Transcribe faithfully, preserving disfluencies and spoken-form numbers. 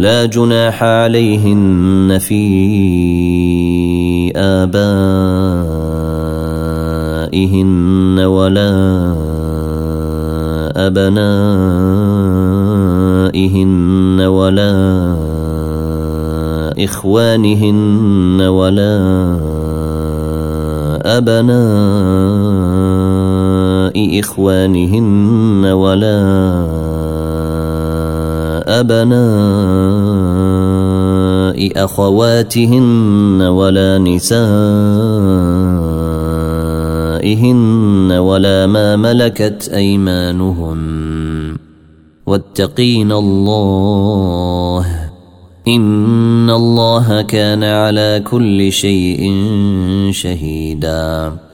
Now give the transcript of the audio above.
لا جناح عليهن في آبائهن ولا أبنائهن ولا إخوانهن ولا أبناء إخوانهن ولا أبناء أخواتهن ولا نسائهن ولا ما ملكت أيمانهن واتقين الله إن الله كان على كل شيء شهيدا.